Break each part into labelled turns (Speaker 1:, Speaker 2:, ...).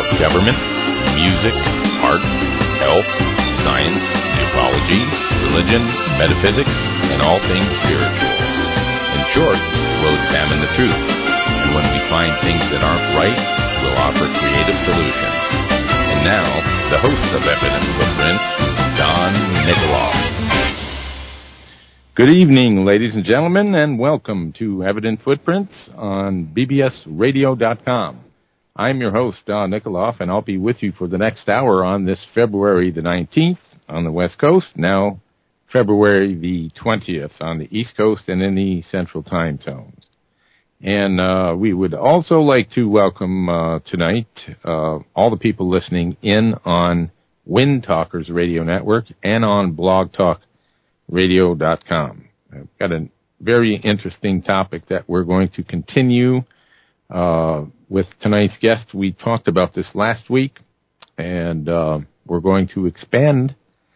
Speaker 1: government, music, art, health, science, ufology, religion, metaphysics, and all things spiritual. In short, we'll examine the truth, and when we find things that aren't right, we'll offer creative solutions. And now, the host of Evident Footprints, Don Nikoloff. Good evening, ladies and gentlemen, and welcome to Evident Footprints on bbsradio.com. I'm your host, Don Nikoloff, and I'll be with you for the next hour on this February the 19th on the West Coast, now February the 20th on the East Coast and in the Central Time Zones. And we would also like to welcome tonight all the people listening in on Wind Talkers Radio Network and on blogtalkradio.com. I've got a very interesting topic that we're going to continue with tonight's guest. We talked about this last week, and we're going to expand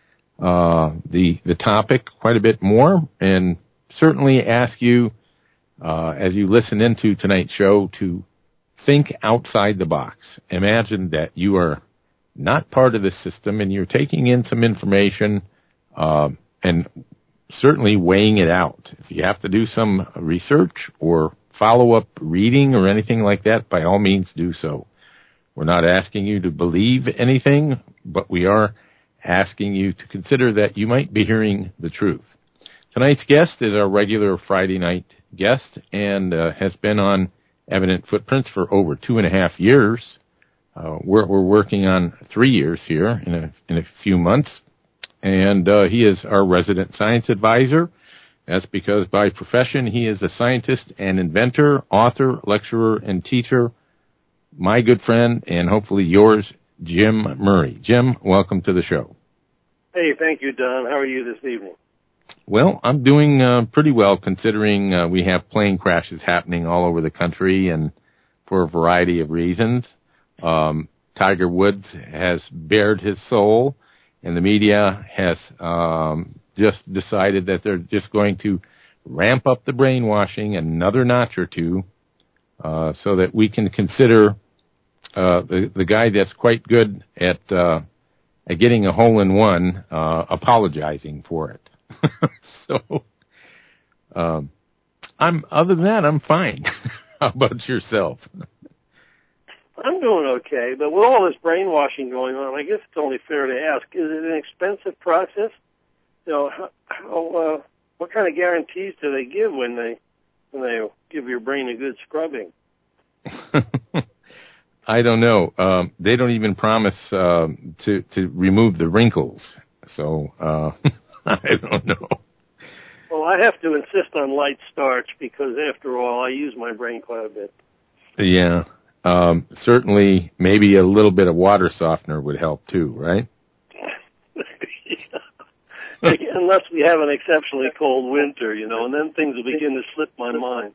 Speaker 1: the topic quite a bit more, and certainly ask you, as you listen into tonight's show, to think outside the box. Imagine that you are not part of the system, and you're taking in some information and certainly weighing it out. If you have to do some research or follow-up reading or anything like that, by all means do so. We're not asking you to believe anything, but we are asking you to consider that you might be hearing the truth. Tonight's guest is our regular Friday night guest and has been on Evident Footprints for over 2.5 years. We're working on 3 years here in a few months. And he is our resident science advisor. That's because by profession he is a scientist and inventor, author, lecturer, and teacher. My good friend, and hopefully yours, Jim Murray. Jim, welcome to the show.
Speaker 2: Hey, thank you, Don. How are you this evening?
Speaker 1: Well, I'm doing pretty well, considering we have plane crashes happening all over the country, and for a variety of reasons. Tiger Woods has bared his soul, and the media has just decided that they're just going to ramp up the brainwashing another notch or two, so that we can consider the guy that's quite good at getting a hole-in-one apologizing for it. So, other than that, I'm fine. How about yourself?
Speaker 2: I'm doing okay, but with all this brainwashing going on, I guess it's only fair to ask, is it an expensive process? You know, what kind of guarantees do they give when they give your brain a good scrubbing?
Speaker 1: I don't know. They don't even promise to remove the wrinkles, so I don't know.
Speaker 2: Well, I have to insist on light starch because, after all, I use my brain quite a bit.
Speaker 1: Yeah. Certainly, maybe a little bit of water softener would help too, right?
Speaker 2: Yeah. Unless we have an exceptionally cold winter, you know, and then things will begin to slip my mind.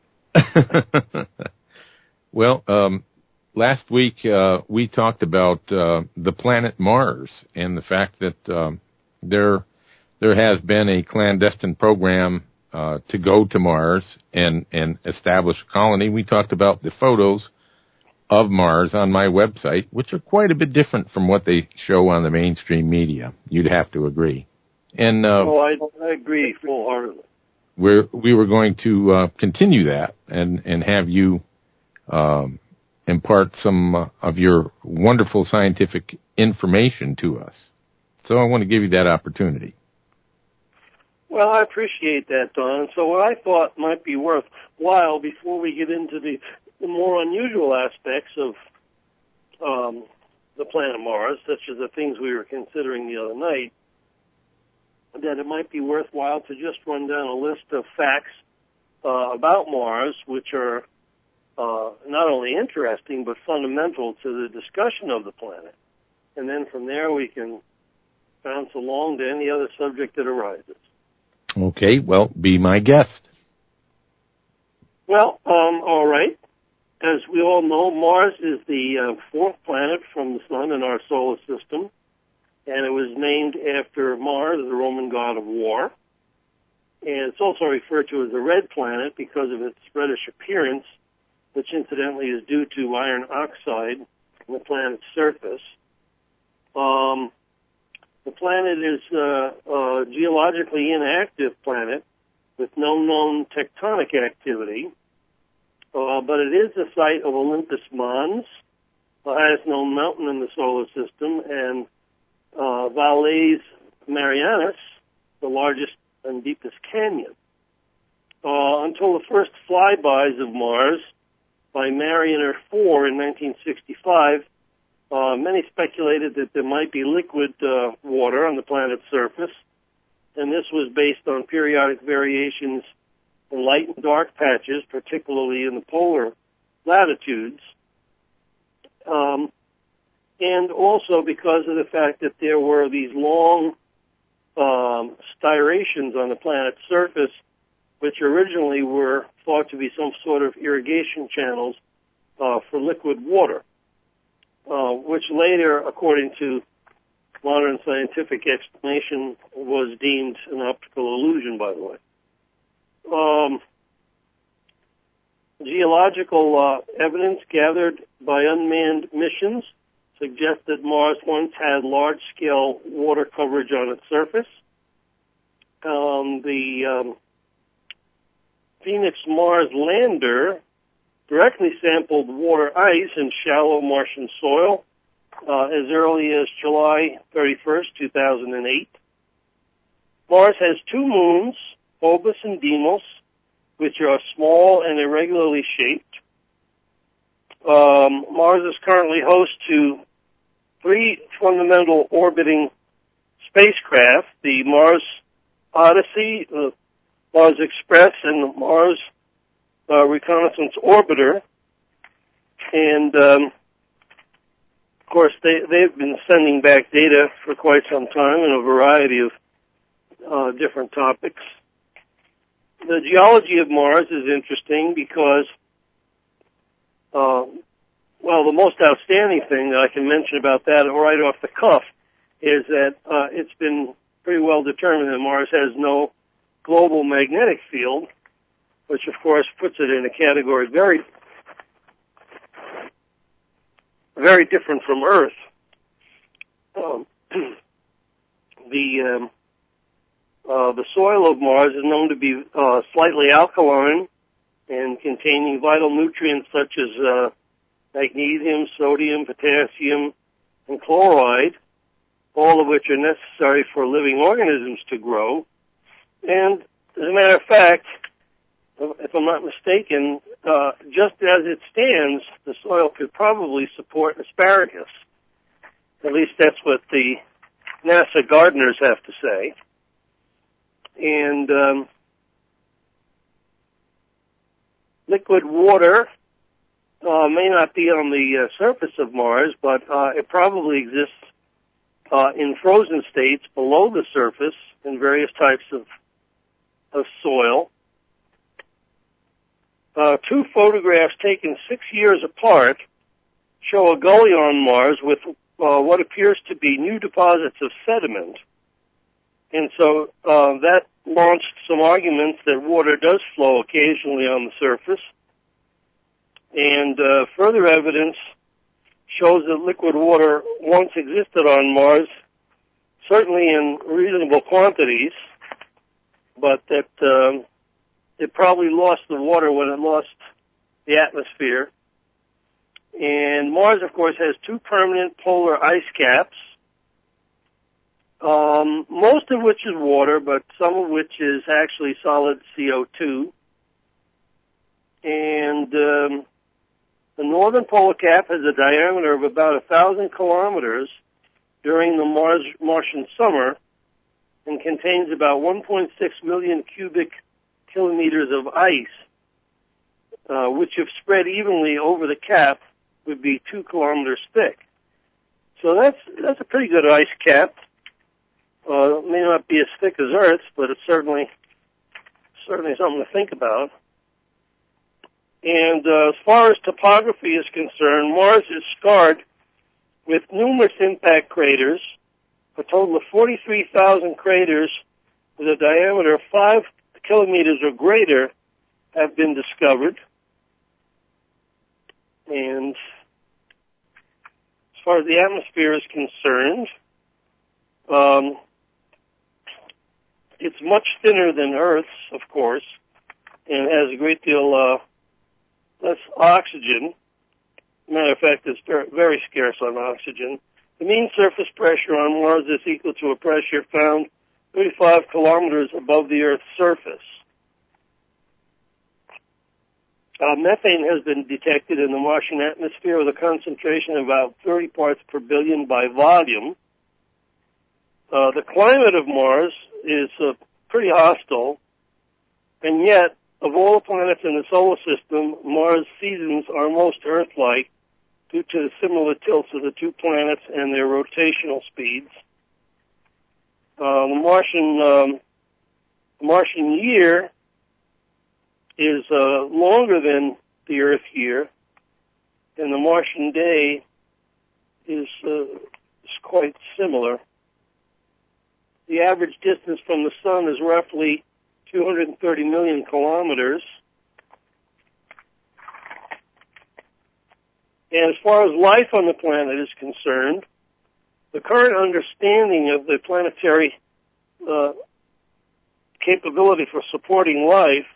Speaker 1: Well, last week we talked about the planet Mars and the fact that there has been a clandestine program to go to Mars and establish a colony. We talked about the photos of Mars on my website, which are quite a bit different from what they show on the mainstream media. You'd have to agree. And
Speaker 2: I agree full-heartedly.
Speaker 1: We were going to continue that and have you impart some of your wonderful scientific information to us. So I want to give you that opportunity.
Speaker 2: Well, I appreciate that, Don. So what I thought might be worthwhile before we get into the more unusual aspects of the planet Mars, such as the things we were considering the other night, that it might be worthwhile to just run down a list of facts about Mars, which are not only interesting but fundamental to the discussion of the planet. And then from there we can bounce along to any other subject that arises.
Speaker 1: Okay, well, be my guest.
Speaker 2: Well, all right. As we all know, Mars is the fourth planet from the Sun in our solar system, and it was named after Mars, the Roman god of war. And it's also referred to as the red planet because of its reddish appearance, which incidentally is due to iron oxide the planet's surface. The planet is a geologically inactive planet with no known tectonic activity, but it is the site of Olympus Mons, the highest known mountain in the solar system, and Valles Marianas, the largest and deepest canyon. Until the first flybys of Mars by Mariner 4 in 1965, many speculated that there might be liquid water on the planet's surface, and this was based on periodic variations in light and dark patches, particularly in the polar latitudes, and also because of the fact that there were these long striations on the planet's surface, which originally were thought to be some sort of irrigation channels for liquid water, which later, according to modern scientific explanation, was deemed an optical illusion, by the way. Geological evidence gathered by unmanned missions suggests that Mars once had large-scale water coverage on its surface. The Phoenix Mars lander directly sampled water ice in shallow Martian soil as early as July 31st, 2008. Mars has two moons, Phobos and Deimos, which are small and irregularly shaped. Mars is currently host to three fundamental orbiting spacecraft, the Mars Odyssey, the Mars Express, and the Mars Reconnaissance Orbiter. And, of course, they've been sending back data for quite some time in a variety of different topics. The geology of Mars is interesting because, the most outstanding thing that I can mention about that right off the cuff is that it's been pretty well determined that Mars has no global magnetic field, which of course puts it in a category very, very different from Earth. The soil of Mars is known to be slightly alkaline and containing vital nutrients such as magnesium, sodium, potassium, and chloride, all of which are necessary for living organisms to grow. And as a matter of fact, if I'm not mistaken, just as it stands, the soil could probably support asparagus. At least that's what the NASA gardeners have to say. And liquid water may not be on the surface of Mars, but it probably exists in frozen states below the surface in various types of soil. Two photographs taken 6 years apart show a gully on Mars with what appears to be new deposits of sediment. And so that launched some arguments that water does flow occasionally on the surface. And further evidence shows that liquid water once existed on Mars, certainly in reasonable quantities, but that it probably lost the water when it lost the atmosphere. And Mars, of course, has two permanent polar ice caps, most of which is water, but some of which is actually solid CO2. And the northern polar cap has a diameter of about 1,000 kilometers during the Martian summer and contains about 1.6 million cubic kilometers of ice, which if spread evenly over the cap would be 2 kilometers thick. So that's a pretty good ice cap. It may not be as thick as Earth's, but it's certainly something to think about. And as far as topography is concerned, Mars is scarred with numerous impact craters. A total of 43,000 craters with a diameter of 5 kilometers or greater have been discovered. And far as the atmosphere is concerned, it's much thinner than Earth's, of course, and has a great deal less oxygen. Matter of fact, it's very scarce on oxygen. The mean surface pressure on Mars is equal to a pressure found 35 kilometers above the Earth's surface. Methane has been detected in the Martian atmosphere with a concentration of about 30 parts per billion by volume. The climate of Mars is pretty hostile, and yet, of all the planets in the solar system, Mars' seasons are most Earth-like due to the similar tilts of the two planets and their rotational speeds. The Martian year is longer than the Earth year, and the Martian day is quite similar. The average distance from the Sun is roughly 230 million kilometers. And as far as life on the planet is concerned, the current understanding of the planetary capability for supporting life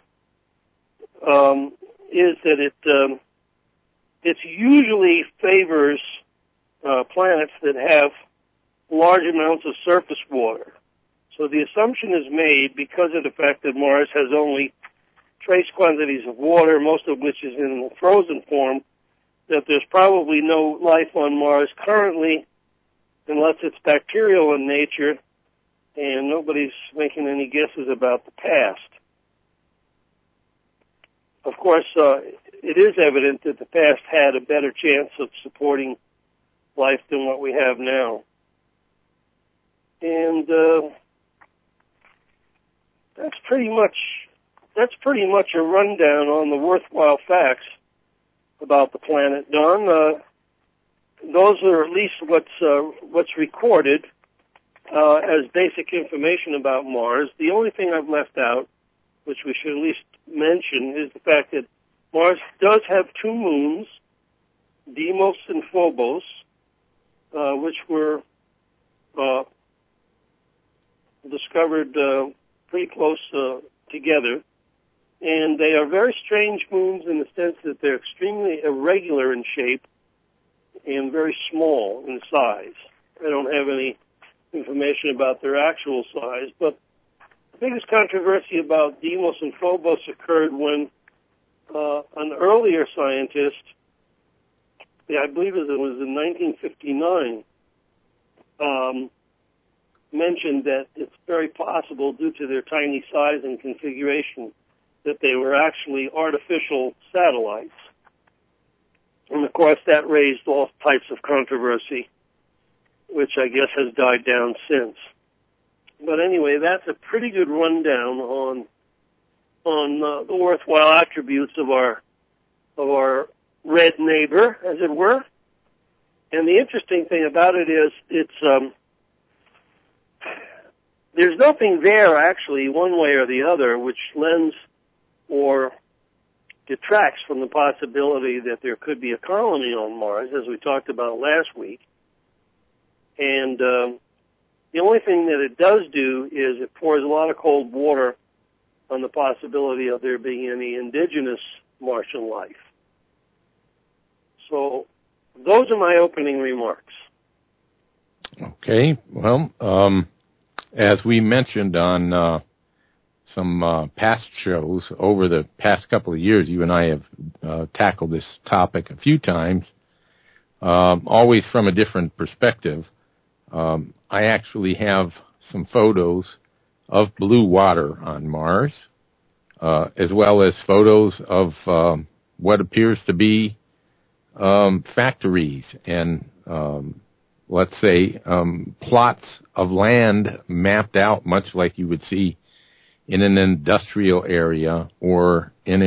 Speaker 2: is that it usually favors planets that have large amounts of surface water. So the assumption is made, because of the fact that Mars has only trace quantities of water, most of which is in the frozen form, that there's probably no life on Mars currently, unless it's bacterial in nature, and nobody's making any guesses about the past. Of course, it is evident that the past had a better chance of supporting life than what we have now. And that's pretty much a rundown on the worthwhile facts about the planet, Don. Those are at least what's recorded as basic information about Mars. The only thing I've left out, which we should at least mention, is the fact that Mars does have two moons, Deimos and Phobos, which were discovered pretty close together. And they are very strange moons in the sense that they're extremely irregular in shape and very small in size. I don't have any information about their actual size, but the biggest controversy about Deimos and Phobos occurred when an earlier scientist, I believe it was in 1959, mentioned that it's very possible, due to their tiny size and configuration, that they were actually artificial satellites. And of course that raised all types of controversy, which I guess has died down since. But anyway, that's a pretty good rundown on the worthwhile attributes of our red neighbor, as it were. And the interesting thing about it is there's nothing there actually, one way or the other, which lends or detracts from the possibility that there could be a colony on Mars, as we talked about last week. And the only thing that it does do is it pours a lot of cold water on the possibility of there being any indigenous Martian life. So those are my opening remarks.
Speaker 1: Okay. Well, as we mentioned on some past shows over the past couple of years, you and I have tackled this topic a few times, always from a different perspective. I actually have some photos of blue water on Mars, as well as photos of what appears to be factories and, let's say, plots of land mapped out, much like you would see in an industrial area or in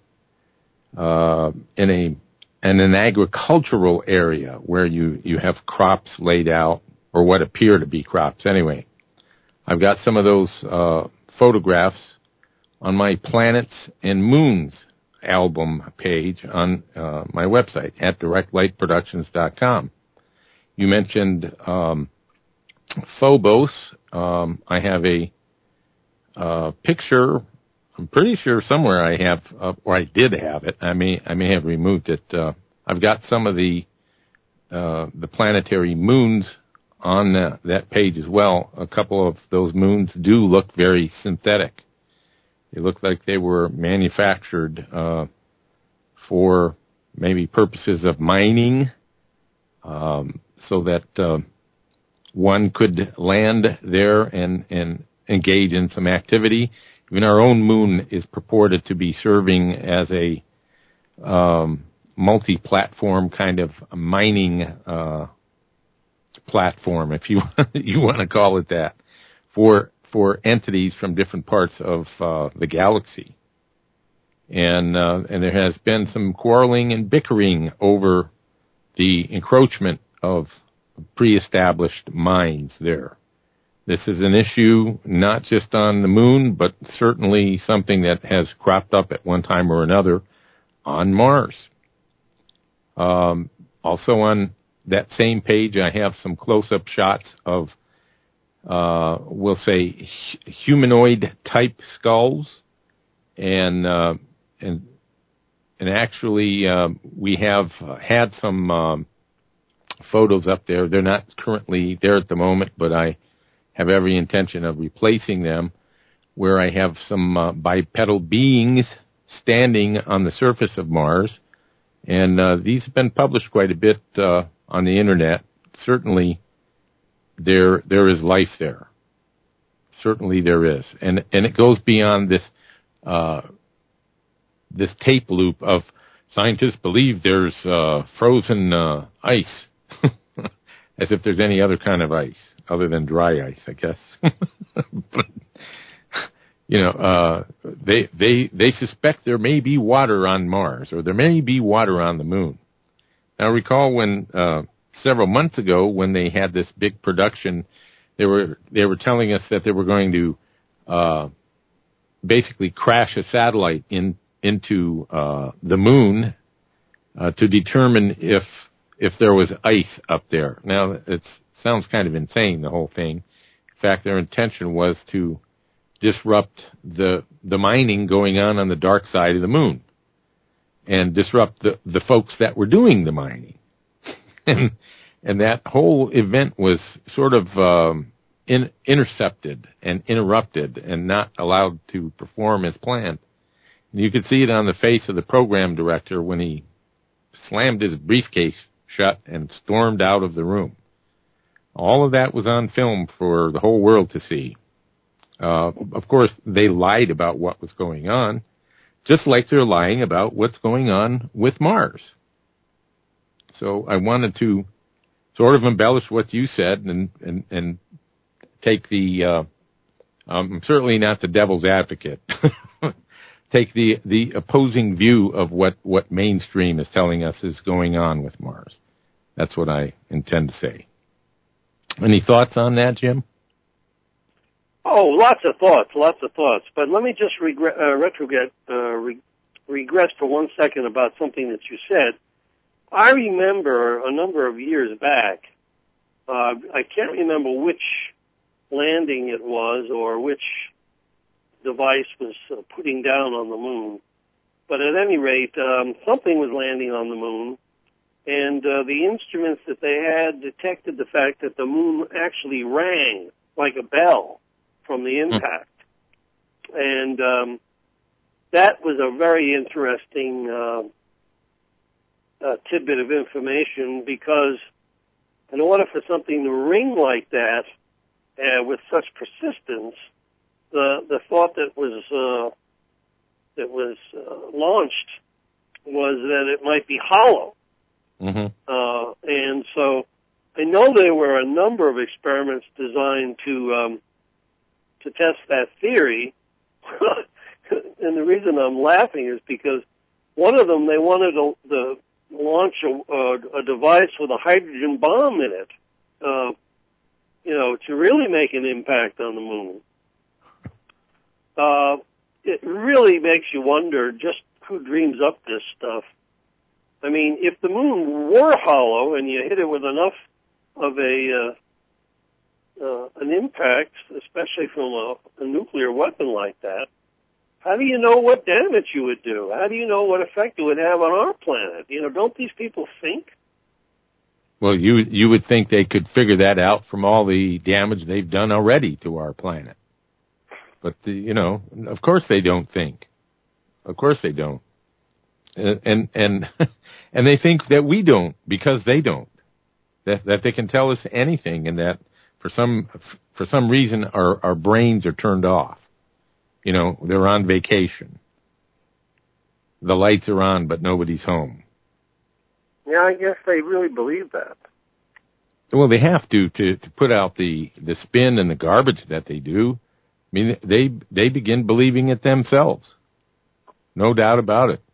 Speaker 1: an agricultural area where you have crops laid out, or what appear to be crops anyway. I've got some of those photographs on my Planets and Moons album page on my website at directlightproductions.com. You mentioned Phobos. I have a picture. I'm pretty sure somewhere I have, or I did have it. I may have removed it. I've got some of the planetary moons on that page as well. A couple of those moons do look very synthetic. They look like they were manufactured for maybe purposes of mining, so that one could land there and engage in some activity. Even our own moon is purported to be serving as a multi-platform kind of mining platform, if you you want to call it that, for entities from different parts of the galaxy. And there has been some quarreling and bickering over the encroachment of pre-established mines there. This is an issue not just on the moon, but certainly something that has cropped up at one time or another on Mars. Also on that same page, I have some close-up shots of, we'll say, humanoid-type skulls, and actually, we have had some photos up there. They're not currently there at the moment, but I have every intention of replacing them, where I have some bipedal beings standing on the surface of Mars. And these have been published quite a bit on the internet. Certainly, there is life there. Certainly there is. And it goes beyond this this tape loop of scientists believe there's frozen ice, as if there's any other kind of ice other than dry ice, I guess. But they suspect there may be water on Mars, or there may be water on the moon. Now, recall when several months ago, when they had this big production, they were telling us that they were going to basically crash a satellite into the moon to determine if there was ice up there. Now, it sounds kind of insane, the whole thing. In fact, their intention was to disrupt the mining going on the dark side of the moon, and disrupt the folks that were doing the mining. And that whole event was sort of intercepted and interrupted and not allowed to perform as planned. And you could see it on the face of the program director when he slammed his briefcase shut and stormed out of the room. All of that was on film for the whole world to see. Of course, they lied about what was going on, just like they're lying about what's going on with Mars. So I wanted to sort of embellish what you said and take the, I'm certainly not the devil's advocate, take the opposing view of what mainstream is telling us is going on with Mars. That's what I intend to say. Any thoughts on that, Jim?
Speaker 2: Oh, lots of thoughts. But let me just regress for 1 second about something that you said. I remember a number of years back, I can't remember which landing it was or which device was putting down on the moon, but at any rate, something was landing on the moon, and the instruments that they had detected the fact that the moon actually rang like a bell from the impact. And that was a very interesting tidbit of information, because in order for something to ring like that with such persistence, the thought that was launched was that it might be hollow. Mm-hmm. And so I know there were a number of experiments designed to test that theory. And the reason I'm laughing is because one of them, they wanted to launch a device with a hydrogen bomb in it, to really make an impact on the moon. It really makes you wonder just who dreams up this stuff. I mean, if the moon were hollow and you hit it with enough of an impact, especially from a nuclear weapon like that, how do you know what damage you would do? How do you know what effect it would have on our planet? Don't these people think?
Speaker 1: Well, you would think they could figure that out from all the damage they've done already to our planet. But, of course they don't think. Of course they don't. And and they think that we don't because they don't. That they can tell us anything, and that for some reason our brains are turned off. They're on vacation. The lights are on, but nobody's home.
Speaker 2: Yeah, I guess they really believe that.
Speaker 1: Well, they have to put out the spin and the garbage that they do. I mean, they begin believing it themselves. No doubt about it.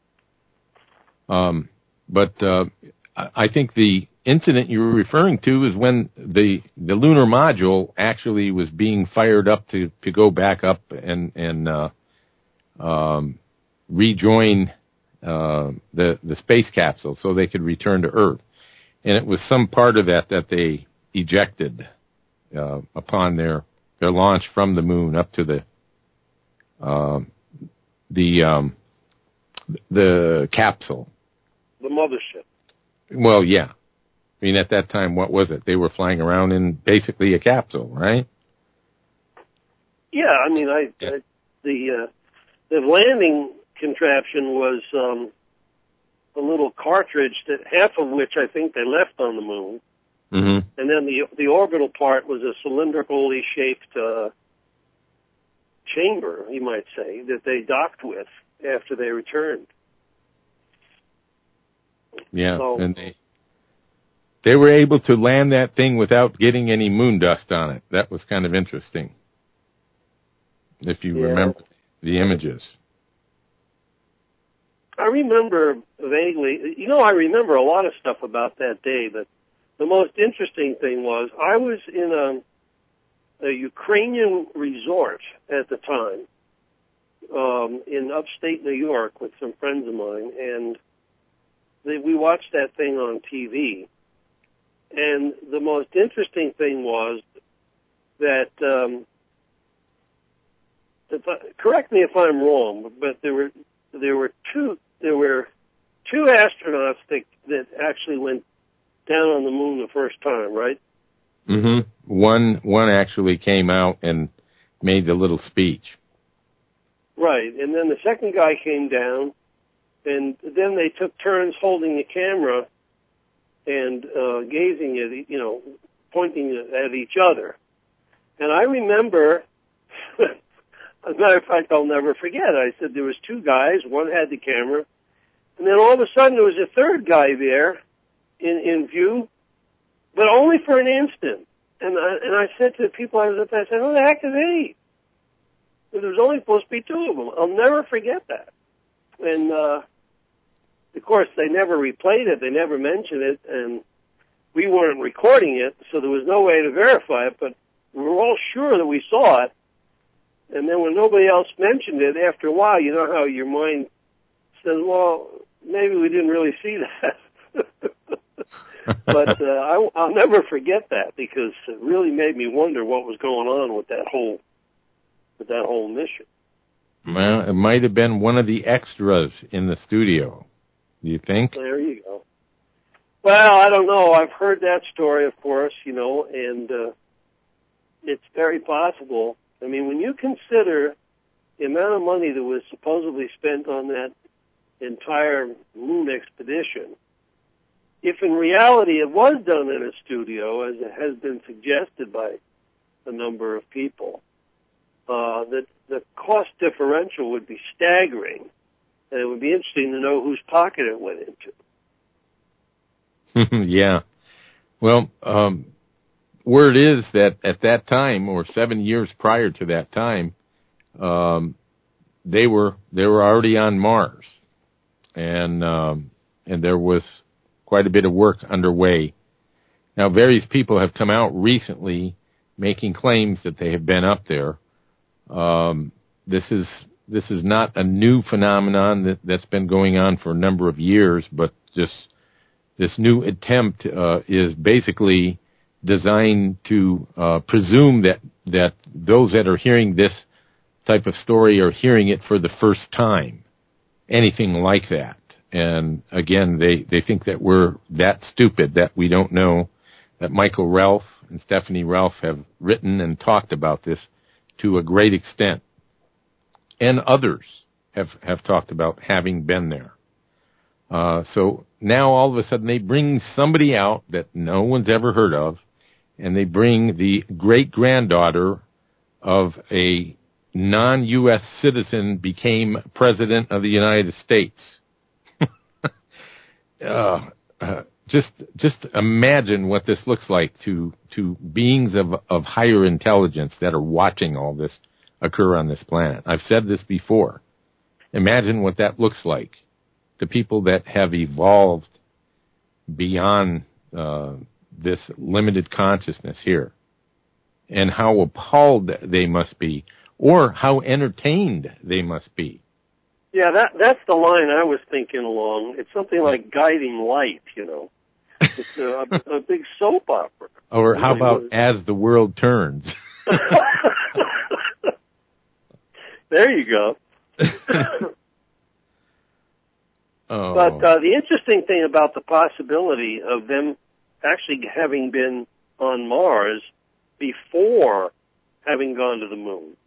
Speaker 1: But I think the incident you were referring to is when the lunar module actually was being fired up to go back up and rejoin the space capsule so they could return to Earth. And it was some part of that they ejected upon their launch from the moon up to the capsule.
Speaker 2: The mothership.
Speaker 1: Well, yeah. I mean, at that time, what was it? They were flying around in basically a capsule, right?
Speaker 2: Yeah, I mean, the landing contraption was a little cartridge that half of which I think they left on the moon, and then the orbital part was a cylindrically shaped chamber, you might say, that they docked with after they returned.
Speaker 1: Yeah, so, and they were able to land that thing without getting any moon dust on it. That was kind of interesting, if you remember the images.
Speaker 2: I remember vaguely, I remember a lot of stuff about that day, but the most interesting thing was I was in a Ukrainian resort at the time in upstate New York with some friends of mine, and we watched that thing on TV. And the most interesting thing was that, correct me if I'm wrong, but there were two astronauts that actually went down on the moon the first time, right?
Speaker 1: Mm-hmm. One actually came out and made the little speech.
Speaker 2: Right, and then the second guy came down, and then they took turns holding the camera and gazing at, pointing at each other. And I remember, as a matter of fact, I'll never forget, I said there was two guys, one had the camera, and then all of a sudden there was a third guy there in view, but only for an instant. And I said to the people I was with, I said, who the heck is he? There was only supposed to be two of them. I'll never forget that. And, of course, they never replayed it. They never mentioned it. And we weren't recording it, so there was no way to verify it. But we were all sure that we saw it. And then when nobody else mentioned it, after a while, you know how your mind says, well, maybe we didn't really see that. But I'll never forget that because it really made me wonder what was going on with that whole mission.
Speaker 1: Well, it might have been one of the extras in the studio. Do you think?
Speaker 2: There you go. Well, I don't know. I've heard that story, of course, and it's very possible. I mean, when you consider the amount of money that was supposedly spent on that entire moon expedition, if in reality it was done in a studio, as it has been suggested by a number of people, that the cost differential would be staggering, and it would be interesting to know whose pocket it went into.
Speaker 1: Yeah. Well, word is that at that time, or 7 years prior to that time, they were already on Mars, and there was quite a bit of work underway. Now, various people have come out recently making claims that they have been up there. This is not a new phenomenon that's been going on for a number of years, but just new attempt is basically designed to presume that those that are hearing this type of story are hearing it for the first time, anything like that. And again, they think that we're that stupid that we don't know that Michael Ralph and Stephanie Ralph have written and talked about this to a great extent. And others have talked about having been there. So now all of a sudden they bring somebody out that no one's ever heard of, and they bring the great-granddaughter of a non-U.S. citizen became president of the United States. Just imagine what this looks like to beings of higher intelligence that are watching all this occur on this planet. I've said this before. Imagine what that looks like to people that have evolved beyond this limited consciousness here, and how appalled they must be, or how entertained they must be.
Speaker 2: Yeah, that's the line I was thinking along. It's something like Guiding Light, you know. It's a big soap opera.
Speaker 1: Or how about As the World Turns?
Speaker 2: There you go. But the interesting thing about the possibility of them actually having been on Mars before having gone to the moon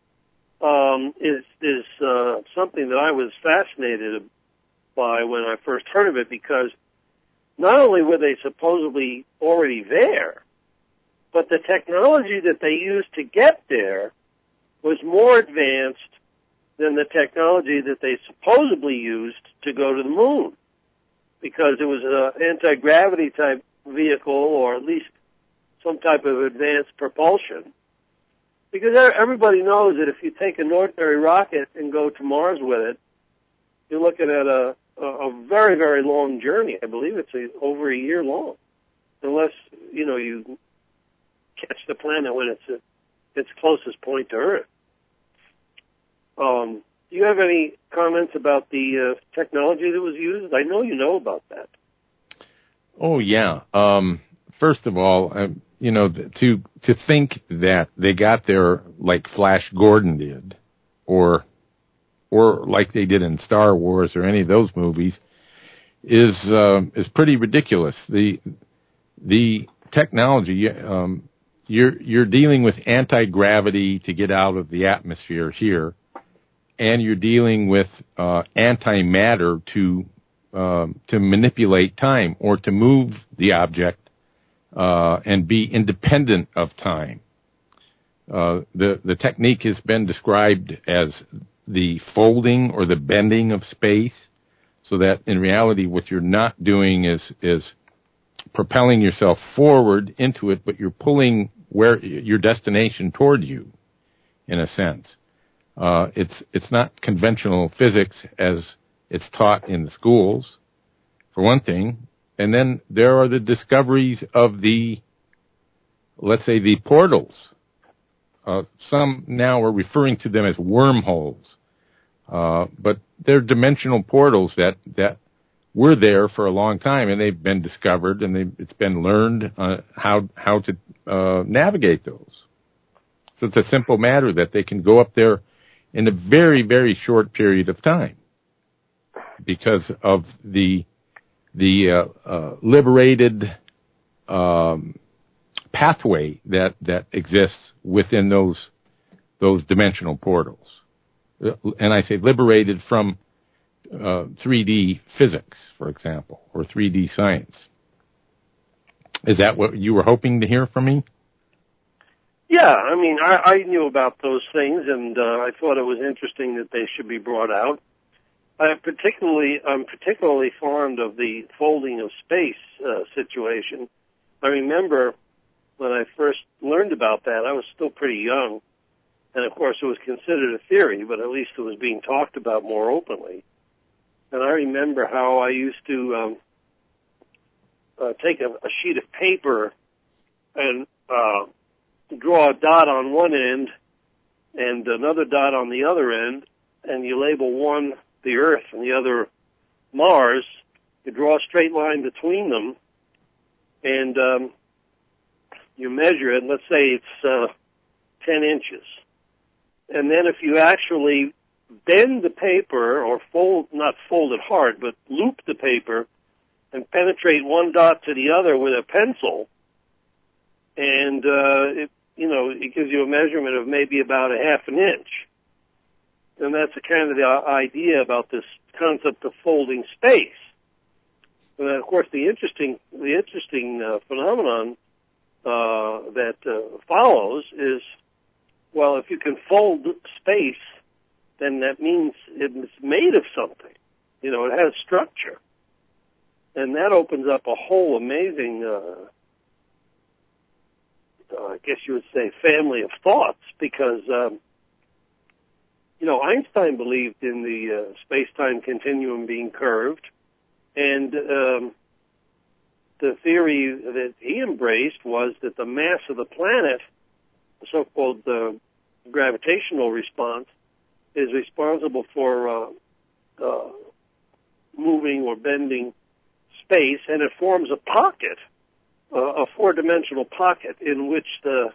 Speaker 2: is something that I was fascinated by when I first heard of it, because not only were they supposedly already there, but the technology that they used to get there was more advanced than the technology that they supposedly used to go to the moon, because it was an anti-gravity type vehicle, or at least some type of advanced propulsion. Because everybody knows that if you take an ordinary rocket and go to Mars with it, you're looking at a very, very long journey. I believe it's over a year long, unless, you catch the planet when it's at its closest point to Earth. Do you have any comments about the technology that was used? I know you know about that.
Speaker 1: Oh, yeah. First of all, to think that they got there like Flash Gordon did, or like they did in Star Wars or any of those movies, is pretty ridiculous. The technology, you're dealing with anti-gravity to get out of the atmosphere here, and you're dealing with antimatter to manipulate time, or to move the object and be independent of time. The technique has been described as the folding or the bending of space, so that in reality what you're not doing is propelling yourself forward into it, but you're pulling where your destination toward you, in a sense. It's not conventional physics as it's taught in the schools, for one thing. And then there are the discoveries of let's say, the portals. Some now are referring to them as wormholes. But they're dimensional portals that were there for a long time, and they've been discovered, and it's been learned how to navigate those. So it's a simple matter that they can go up there in a very, very short period of time because of the liberated pathway that exists within those dimensional portals. And I say liberated from 3D physics, for example, or 3D science. Is that what you were hoping to hear from me?
Speaker 2: Yeah, I mean, I knew about those things, and I thought it was interesting that they should be brought out. I'm particularly fond of the folding of space situation. I remember when I first learned about that, I was still pretty young, and of course it was considered a theory, but at least it was being talked about more openly. And I remember how I used to take a sheet of paper and draw a dot on one end and another dot on the other end, and you label one the Earth and the other Mars, You draw a straight line between them, and you measure it. Let's say it's 10 inches. And then if you actually bend the paper, or not fold it hard, but loop the paper and penetrate one dot to the other with a pencil, and it gives you a measurement of maybe about a half an inch. And that's kind of the idea about this concept of folding space. And then, of course, the interesting phenomenon that follows is, well, if you can fold space, then that means it's made of something. It has structure. And that opens up a whole amazing, I guess you would say, family of thoughts, because, Einstein believed in the space-time continuum being curved, and the theory that he embraced was that the mass of the planet, the so-called gravitational response, is responsible for moving or bending space, and it forms a pocket, a four-dimensional pocket in which the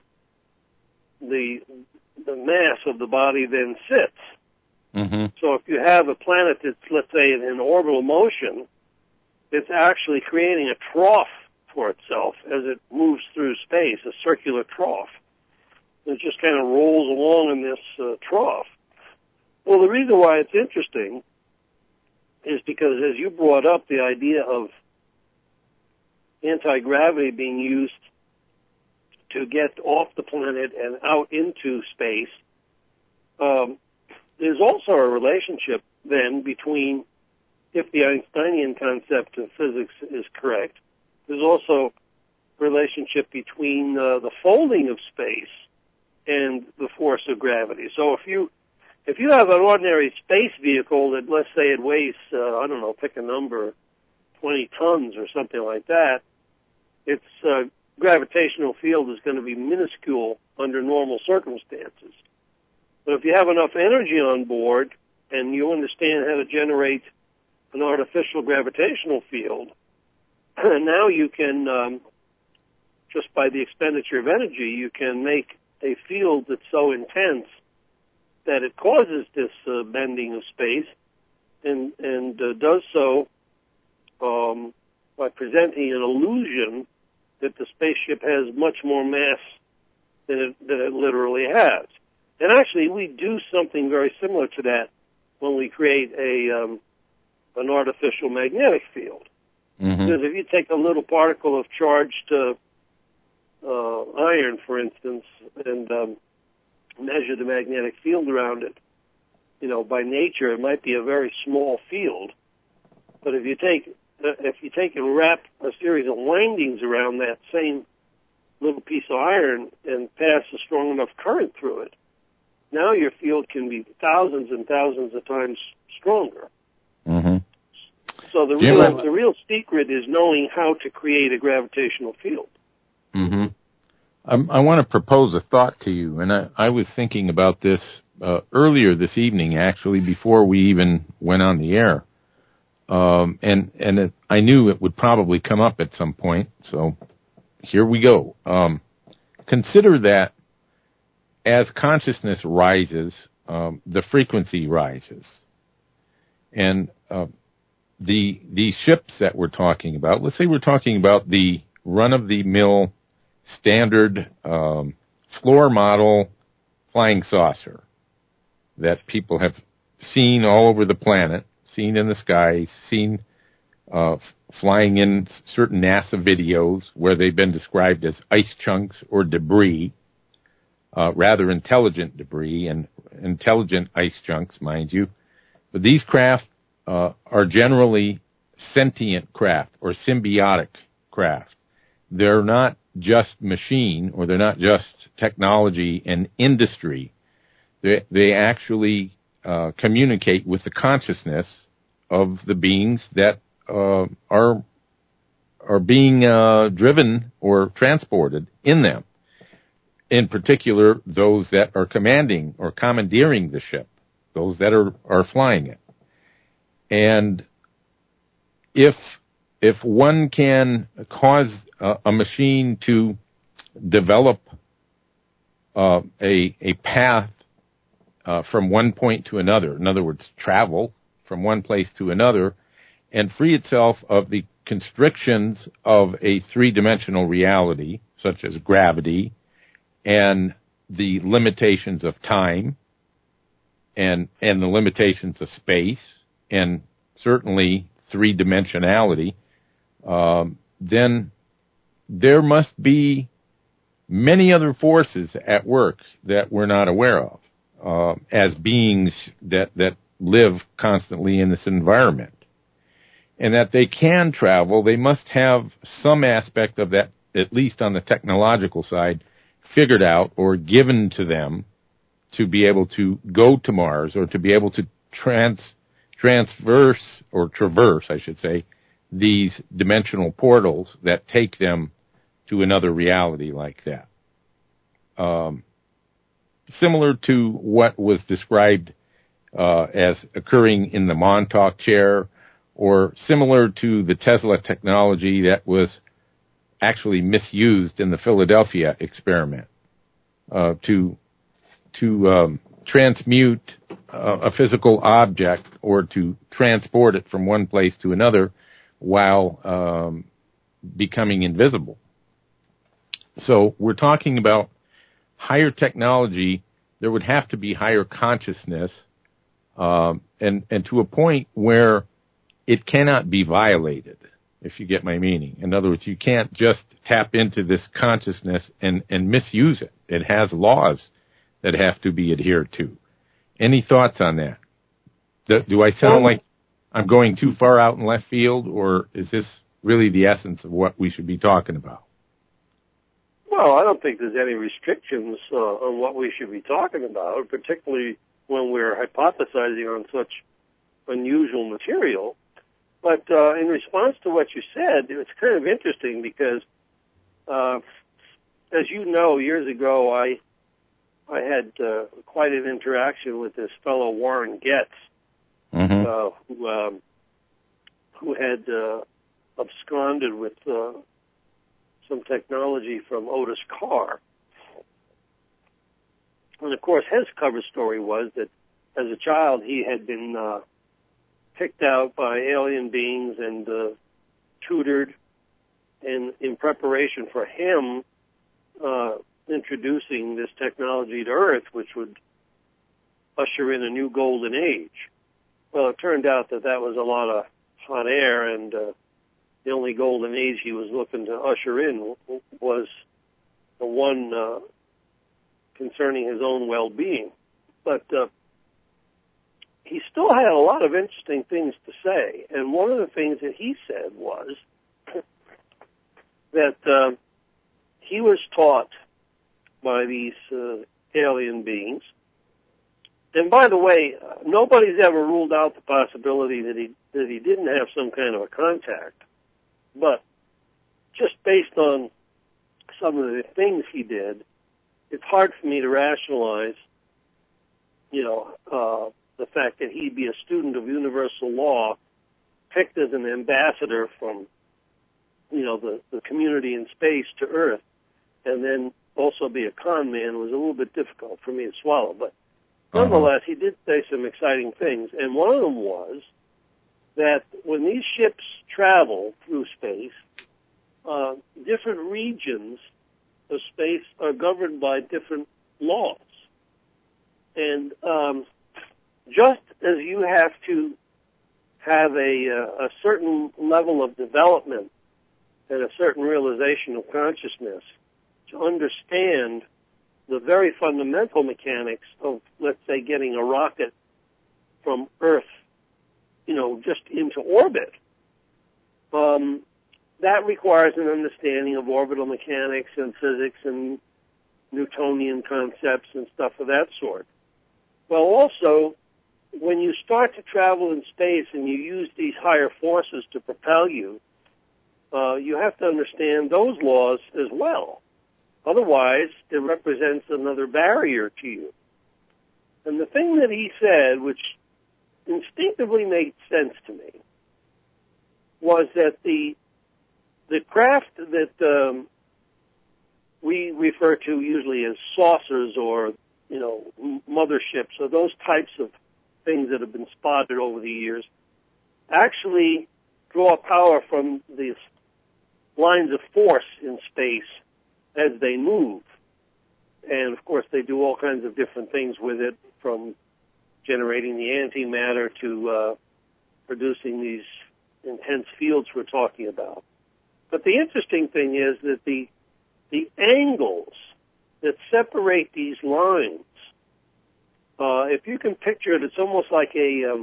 Speaker 2: mass of the body then sits.
Speaker 1: Mm-hmm.
Speaker 2: So if you have a planet that's, let's say, in orbital motion, it's actually creating a trough for itself as it moves through space, a circular trough. It just kind of rolls along in this trough. Well, the reason why it's interesting is because, as you brought up, the idea of anti-gravity being used to get off the planet and out into space, there's also a relationship then between, if the Einsteinian concept of physics is correct, there's also a relationship between the folding of space and the force of gravity. So if you have an ordinary space vehicle that, let's say, it weighs, pick a number, 20 tons or something like that, its gravitational field is going to be minuscule under normal circumstances. But if you have enough energy on board and you understand how to generate an artificial gravitational field, now you can, just by the expenditure of energy, you can make a field that's so intense that it causes this bending of space, and does so by presenting an illusion that the spaceship has much more mass than it literally has. And actually, we do something very similar to that when we create an artificial magnetic field.
Speaker 1: Mm-hmm.
Speaker 2: Because if you take a little particle of charged iron, for instance, and measure the magnetic field around it, by nature it might be a very small field. But if you take and wrap a series of windings around that same little piece of iron and pass a strong enough current through it, now your field can be thousands and thousands of times stronger.
Speaker 1: Mm-hmm.
Speaker 2: So the real secret is knowing how to create a gravitational field.
Speaker 1: Mm-hmm. I want to propose a thought to you, and I was thinking about this earlier this evening, actually, before we even went on the air. I knew it would probably come up at some point, so here we go. Consider that as consciousness rises, the frequency rises. And the ships that we're talking about, let's say we're talking about the run-of-the-mill standard floor model flying saucer that people have seen all over the planet, seen in the sky, seen flying in certain NASA videos where they've been described as ice chunks or debris, rather intelligent debris and intelligent ice chunks, mind you. But these craft are generally sentient craft or symbiotic craft. They're not just machine, or they're not just technology and industry. They actually communicate with the consciousness of the beings that are being driven or transported in them. In particular, those that are commanding or commandeering the ship, those that are flying it. And if if one can cause a machine to develop a path from one point to another, in other words, travel from one place to another, and free itself of the constrictions of a three-dimensional reality, such as gravity, and the limitations of time, and the limitations of space, and certainly three-dimensionality, then there must be many other forces at work that we're not aware of as beings that live constantly in this environment. And that they can travel, they must have some aspect of that, at least on the technological side, figured out or given to them to be able to go to Mars or to be able to traverse, I should say, these dimensional portals that take them to another reality like that. Similar to what was described as occurring in the Montauk chair, or similar to the Tesla technology that was actually misused in the Philadelphia experiment to transmute a physical object or to transport it from one place to another while becoming invisible. So we're talking about higher technology. There would have to be higher consciousness, and to a point where it cannot be violated, if you get my meaning. In other words, you can't just tap into this consciousness and misuse it. It has laws that have to be adhered to. Any thoughts on that? Do I sound like I'm going too far out in left field, or is this really the essence of what we should be talking about?
Speaker 2: Well, I don't think there's any restrictions on what we should be talking about, particularly when we're hypothesizing on such unusual material. But in response to what you said, it's kind of interesting because, as you know, years ago I had quite an interaction with this fellow Warren Getz, who had absconded with some technology from Otis Carr. And, of course, his cover story was that as a child he had been picked out by alien beings and tutored in preparation for him introducing this technology to Earth, which would usher in a new golden age. Well, it turned out that was a lot of hot air, and the only golden age he was looking to usher in was the one concerning his own well-being. But he still had a lot of interesting things to say, and one of the things that he said was that he was taught by these alien beings. And by the way, nobody's ever ruled out the possibility that he didn't have some kind of a contact. But just based on some of the things he did, it's hard for me to rationalize, the fact that he'd be a student of universal law, picked as an ambassador from, the community in space to Earth, and then also be a con man was a little bit difficult for me to swallow. But nonetheless, he did say some exciting things, and one of them was that when these ships travel through space, different regions of space are governed by different laws. And just as you have to have a certain level of development and a certain realization of consciousness to understand the very fundamental mechanics of, let's say, getting a rocket from Earth, just into orbit, that requires an understanding of orbital mechanics and physics and Newtonian concepts and stuff of that sort. Well, also, when you start to travel in space and you use these higher forces to propel you, you have to understand those laws as well. Otherwise, it represents another barrier to you. And the thing that he said, which instinctively made sense to me, was that the craft that we refer to usually as saucers or, motherships, or those types of things that have been spotted over the years, actually draw power from these lines of force in space as they move. And, of course, they do all kinds of different things with it, from generating the antimatter to producing these intense fields we're talking about. But the interesting thing is that the angles that separate these lines, if you can picture it, it's almost like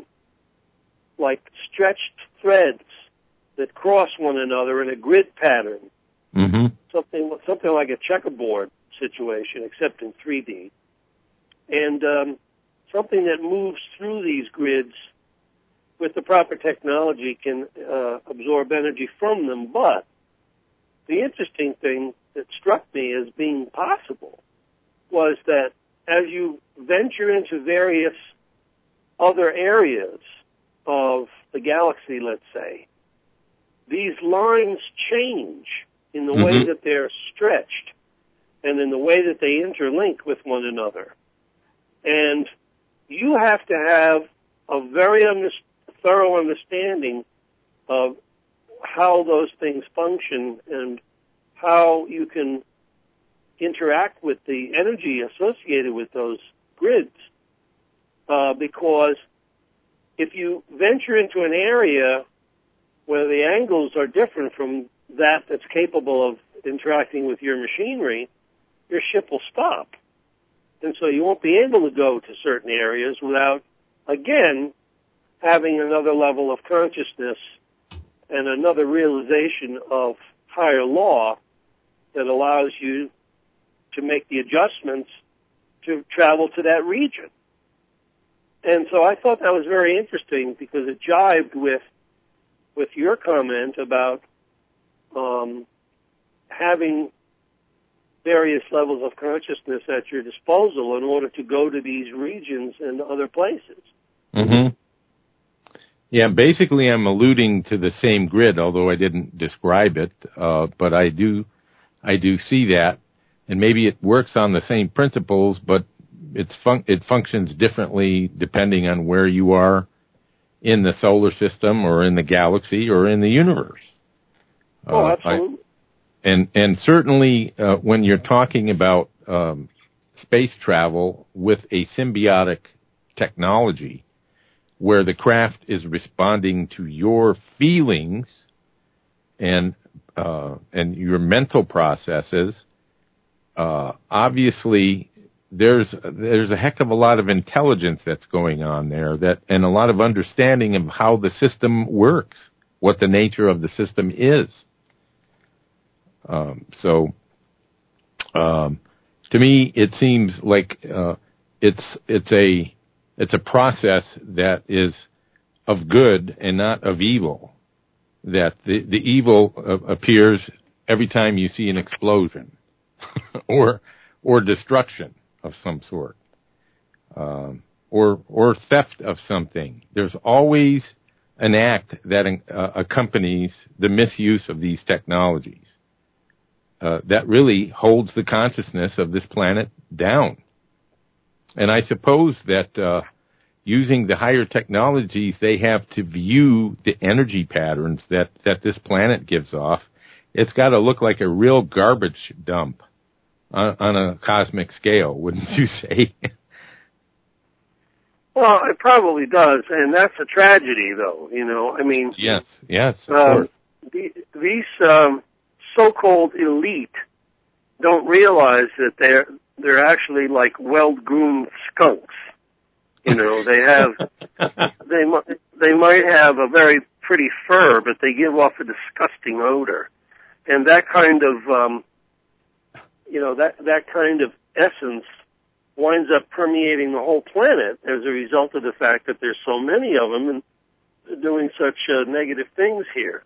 Speaker 2: like stretched threads that cross one another in a grid pattern.
Speaker 1: Mm-hmm.
Speaker 2: Something like a checkerboard situation, except in 3D. And something that moves through these grids with the proper technology can absorb energy from them. But the interesting thing that struck me as being possible was that as you venture into various other areas of the galaxy, let's say, these lines change in the way that they're stretched and in the way that they interlink with one another. And you have to have a very thorough understanding of how those things function and how you can interact with the energy associated with those grids. Because if you venture into an area where the angles are different from that's capable of interacting with your machinery, your ship will stop. And so you won't be able to go to certain areas without, again, having another level of consciousness and another realization of higher law that allows you to make the adjustments to travel to that region. And so I thought that was very interesting because it jived with your comment about having various levels of consciousness at your disposal in order to go to these regions and other places.
Speaker 1: Mm-hmm. Yeah, basically I'm alluding to the same grid, although I didn't describe it, but I do see that, and maybe it works on the same principles, but it functions differently depending on where you are in the solar system or in the galaxy or in the universe.
Speaker 2: Oh, absolutely.
Speaker 1: And certainly when you're talking about space travel with a symbiotic technology where the craft is responding to your feelings and your mental processes, obviously there's a heck of a lot of intelligence that's going on there, and a lot of understanding of how the system works, what the nature of the system is. To me, it seems like it's a process that is of good and not of evil. That the evil appears every time you see an explosion or destruction of some sort, or theft of something. There's always an act that accompanies the misuse of these technologies. That really holds the consciousness of this planet down. And I suppose that using the higher technologies, they have to view the energy patterns that this planet gives off. It's got to look like a real garbage dump on a cosmic scale, wouldn't you say?
Speaker 2: Well, it probably does, and that's a tragedy, though. I mean,
Speaker 1: yes, of course.
Speaker 2: These so-called elite don't realize that they're actually like well-groomed skunks. They might have a very pretty fur, but they give off a disgusting odor, and that kind of that kind of essence winds up permeating the whole planet as a result of the fact that there's so many of them and doing such negative things here.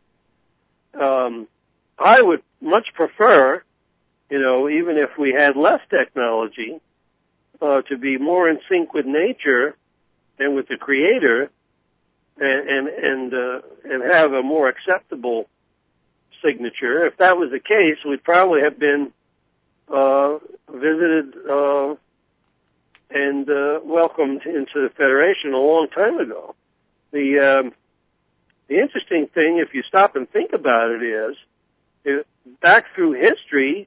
Speaker 2: I would much prefer, even if we had less technology, to be more in sync with nature and with the Creator and have a more acceptable signature. If that was the case, we'd probably have been visited and welcomed into the Federation a long time ago. The interesting thing, if you stop and think about it, is back through history,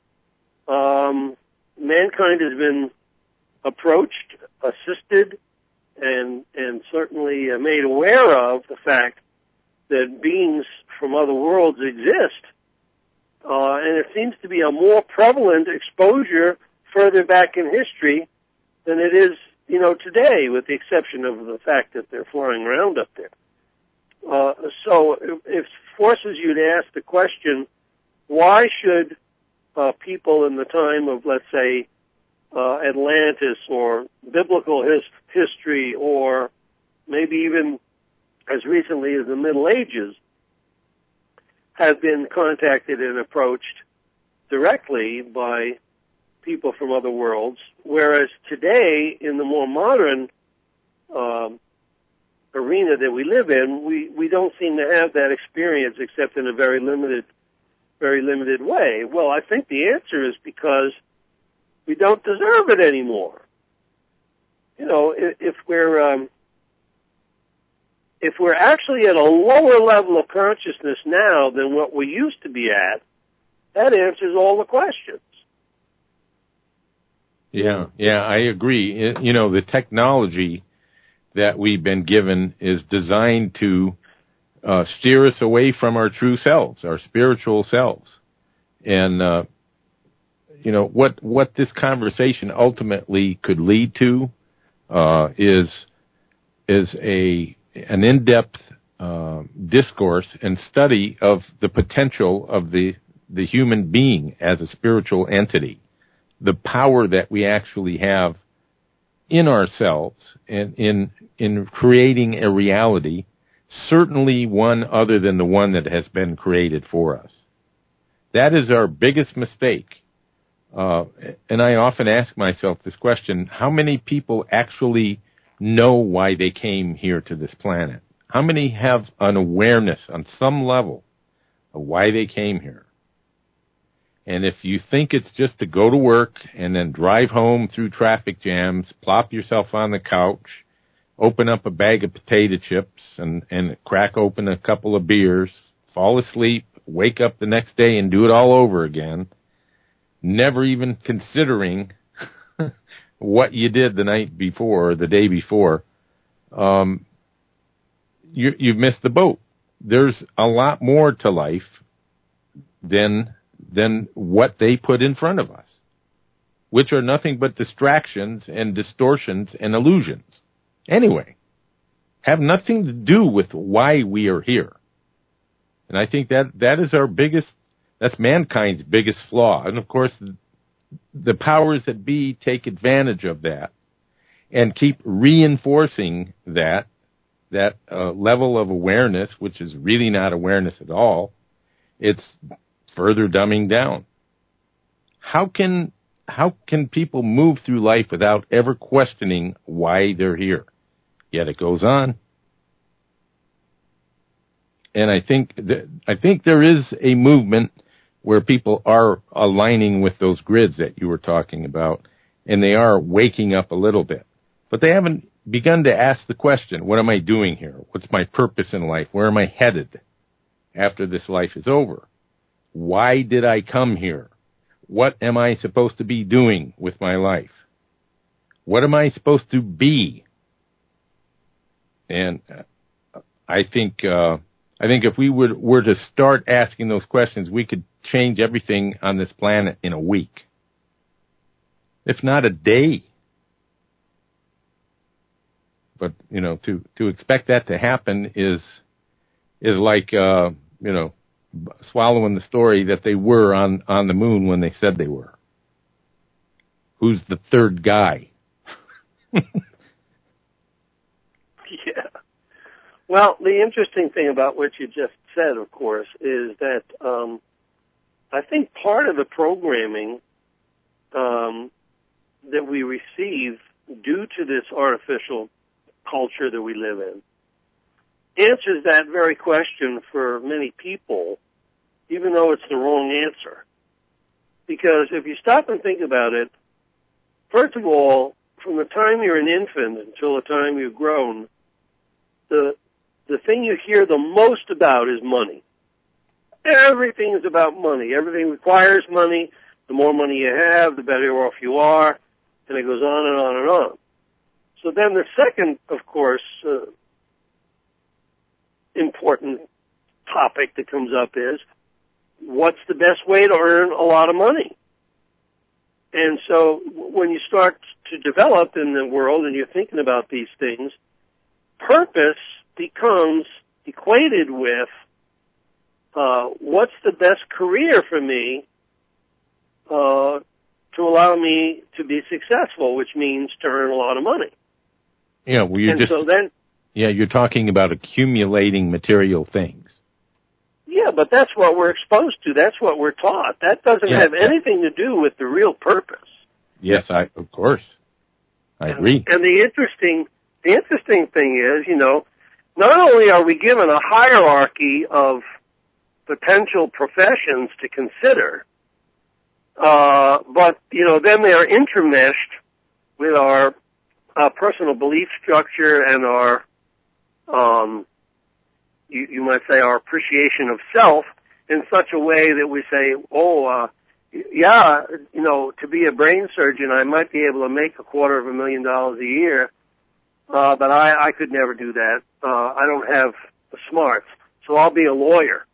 Speaker 2: mankind has been approached, assisted, and certainly made aware of the fact that beings from other worlds exist. And it seems to be a more prevalent exposure further back in history than it is, today, with the exception of the fact that they're flying around up there. So it forces you to ask the question, why should people in the time of, let's say, Atlantis or biblical history, or maybe even as recently as the Middle Ages, have been contacted and approached directly by people from other worlds, whereas today, in the more modern arena that we live in, we don't seem to have that experience except in a very limited way. Well, I think the answer is because we don't deserve it anymore. If we're actually at a lower level of consciousness now than what we used to be at, that answers all the questions.
Speaker 1: Yeah, I agree. The technology that we've been given is designed to steer us away from our true selves, our spiritual selves. And, what this conversation ultimately could lead to is an in-depth discourse and study of the potential of the human being as a spiritual entity, the power that we actually have in ourselves and in creating a reality, certainly one other than the one that has been created for us. That is our biggest mistake. And I often ask myself this question, how many people actually know why they came here to this planet? How many have an awareness on some level of why they came here? And if you think it's just to go to work and then drive home through traffic jams, plop yourself on the couch, open up a bag of potato chips and crack open a couple of beers, fall asleep, wake up the next day and do it all over again, never even considering what you did the night before or the day before, you've missed the boat. There's a lot more to life than what they put in front of us, which are nothing but distractions and distortions and illusions. Anyway, have nothing to do with why we are here. And I think that is that's mankind's biggest flaw. And of course, the powers that be take advantage of that and keep reinforcing that level of awareness, which is really not awareness at all. It's further dumbing down. How can people move through life without ever questioning why they're here? Yet it goes on. And I think there is a movement where people are aligning with those grids that you were talking about, and they are waking up a little bit. But they haven't begun to ask the question, what am I doing here? What's my purpose in life? Where am I headed after this life is over? Why did I come here? What am I supposed to be doing with my life? What am I supposed to be? And I think if we were to start asking those questions, we could change everything on this planet in a week, if not a day. But to expect that to happen is like swallowing the story that they were on the moon when they said they were. Who's the third guy?
Speaker 2: Yeah. Well, the interesting thing about what you just said, of course, is that I think part of the programming that we receive due to this artificial culture that we live in answers that very question for many people, even though it's the wrong answer. Because if you stop and think about it, first of all, from the time you're an infant until the time you've grown, the thing you hear the most about is money. Everything is about money. Everything requires money. The more money you have, the better off you are. And it goes on and on and on. So then the second, of course, important topic that comes up is, what's the best way to earn a lot of money? And so when you start to develop in the world and you're thinking about these things, purpose becomes equated with what's the best career for me to allow me to be successful, which means to earn a lot of money.
Speaker 1: Yeah, well, you're talking about accumulating material things.
Speaker 2: Yeah, but that's what we're exposed to. That's what we're taught. That doesn't have anything to do with the real purpose.
Speaker 1: Yes, of course. I agree.
Speaker 2: And the interesting thing is, not only are we given a hierarchy of potential professions to consider, but, then they are intermeshed with our personal belief structure and our, you might say, our appreciation of self in such a way that we say, to be a brain surgeon, I might be able to make $250,000 a year, but I could never do that. I don't have the smarts, so I'll be a lawyer,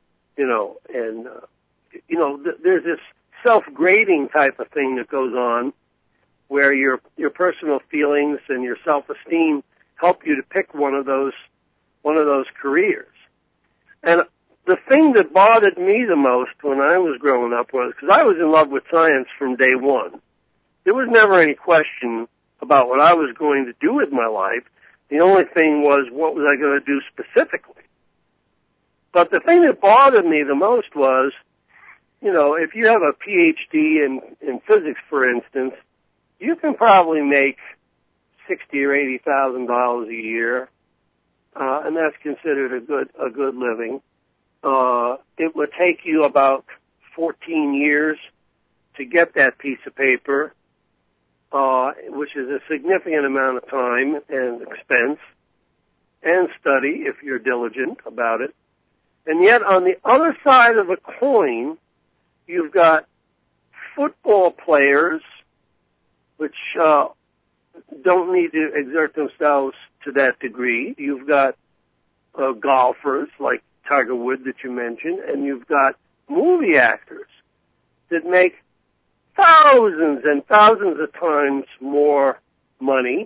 Speaker 2: there's this self-grading type of thing that goes on where your personal feelings and your self-esteem help you to pick one of those careers. And the thing that bothered me the most when I was growing up was, because I was in love with science from day one, there was never any question about what I was going to do with my life. The only thing was, what was I going to do specifically? But the thing that bothered me the most was, if you have a PhD in physics, for instance, you can probably make $60,000 or $80,000 a year, and that's considered a good living. It would take you about 14 years to get that piece of paper, which is a significant amount of time and expense and study if you're diligent about it. And yet on the other side of the coin, you've got football players, which don't need to exert themselves to that degree. You've got golfers like Tiger Woods that you mentioned, and you've got movie actors that make thousands and thousands of times more money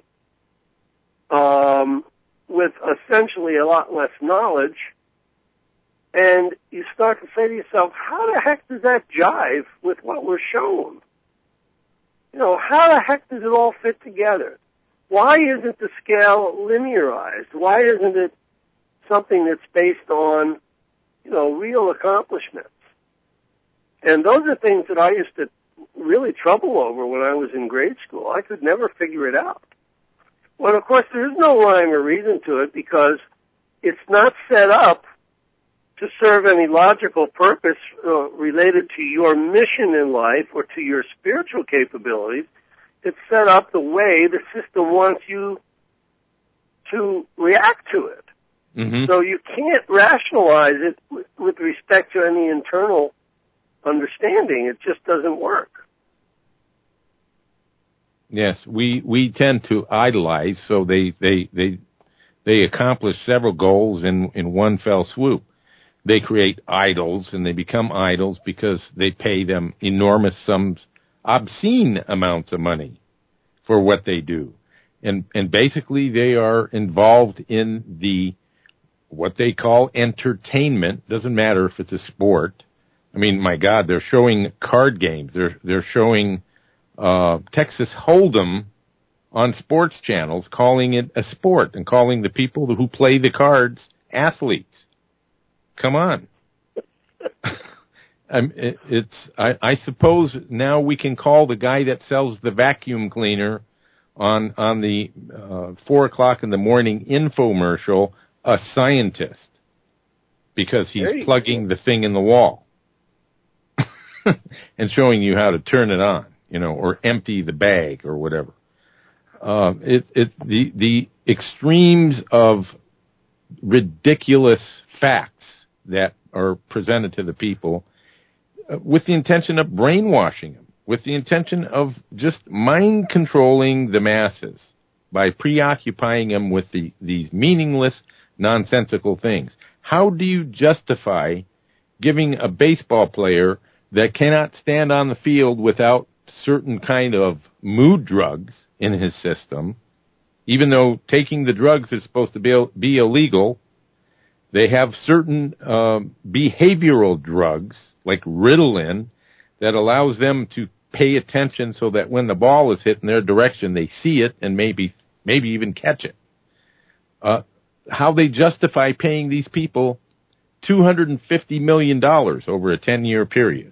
Speaker 2: with essentially a lot less knowledge. And you start to say to yourself, how the heck does that jive with what we're shown? How the heck does it all fit together? Why isn't the scale linearized? Why isn't it something that's based on, real accomplishments? And those are things that I used to really trouble over when I was in grade school. I could never figure it out. Well, of course, there is no rhyme or reason to it because it's not set up to serve any logical purpose related to your mission in life or to your spiritual capabilities. It's set up the way the system wants you to react to it. Mm-hmm. So you can't rationalize it with respect to any internal understanding. It just doesn't work.
Speaker 1: Yes, we tend to idolize, so they accomplish several goals in one fell swoop. They create idols, and they become idols because they pay them enormous sums, obscene amounts of money for what they do. And basically they are involved in what they call entertainment. Doesn't matter if it's a sport. I mean, my God, they're showing card games. They're showing Texas Hold'em on sports channels, calling it a sport and calling the people who play the cards athletes. Come on. I suppose now we can call the guy that sells the vacuum cleaner on the 4:00 in the morning infomercial a scientist because he's plugging the thing in the wall and showing you how to turn it on, or empty the bag or whatever. The extremes of ridiculous facts that are presented to the people with the intention of brainwashing them, with the intention of just mind controlling the masses by preoccupying them with these meaningless, nonsensical things. How do you justify giving a baseball player that cannot stand on the field without certain kind of mood drugs in his system, even though taking the drugs is supposed to be illegal? They have certain behavioral drugs, like Ritalin, that allows them to pay attention so that when the ball is hit in their direction, they see it and maybe even catch it. How they justify paying these people $250 million over a 10-year period.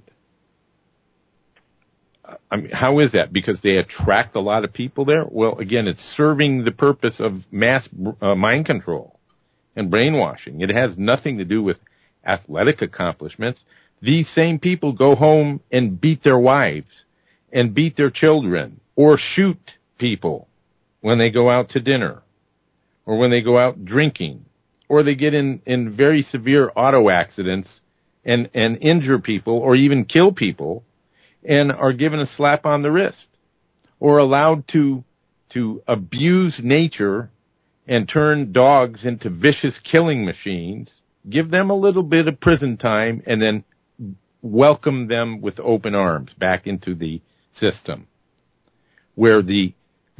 Speaker 1: I mean, how is that? Because they attract a lot of people there? Well, again, it's serving the purpose of mass mind control and brainwashing. It has nothing to do with athletic accomplishments. These same people go home and beat their wives and beat their children or shoot people when they go out to dinner or when they go out drinking, or they get in very severe auto accidents and injure people or even kill people and are given a slap on the wrist, or allowed to abuse nature and turn dogs into vicious killing machines, give them a little bit of prison time, and then welcome them with open arms back into the system, where the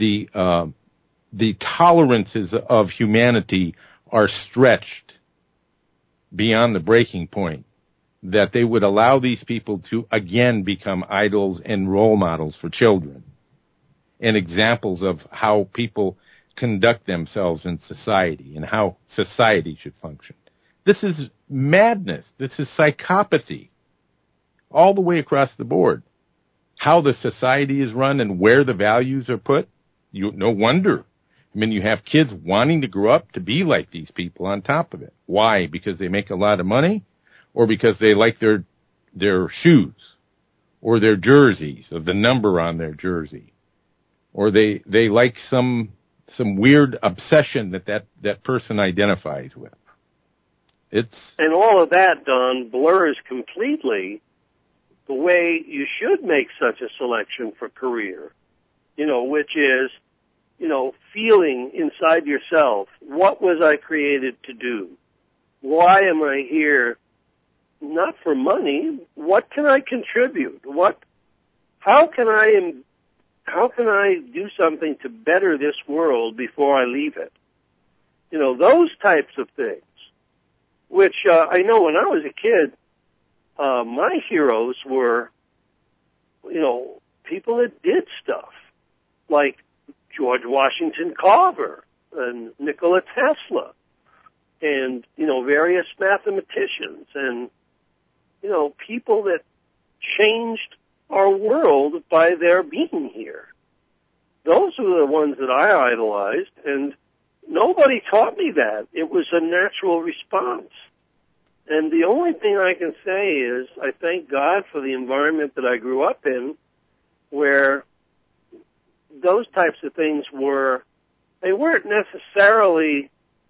Speaker 1: tolerances of humanity are stretched beyond the breaking point, that they would allow these people to again become idols and role models for children and examples of how people conduct themselves in society and how society should function. This is madness. This is psychopathy all the way across the board. How the society is run and where the values are put, no wonder. I mean, you have kids wanting to grow up to be like these people on top of it. Why? Because they make a lot of money? Or because they like their shoes or their jerseys, or the number on their jersey, or they like some weird obsession that person identifies with.
Speaker 2: And all of that, Don, blurs completely the way you should make such a selection for career, which is, feeling inside yourself, what was I created to do? Why am I here? Not for money. What can I contribute? How can I do something to better this world before I leave it? Those types of things, which I know when I was a kid, my heroes were, people that did stuff like George Washington Carver and Nikola Tesla and, various mathematicians and, people that changed our world by their being here. Those were the ones that I idolized, and nobody taught me that. It was a natural response. And the only thing I can say is I thank God for the environment that I grew up in, where those types of things weren't necessarily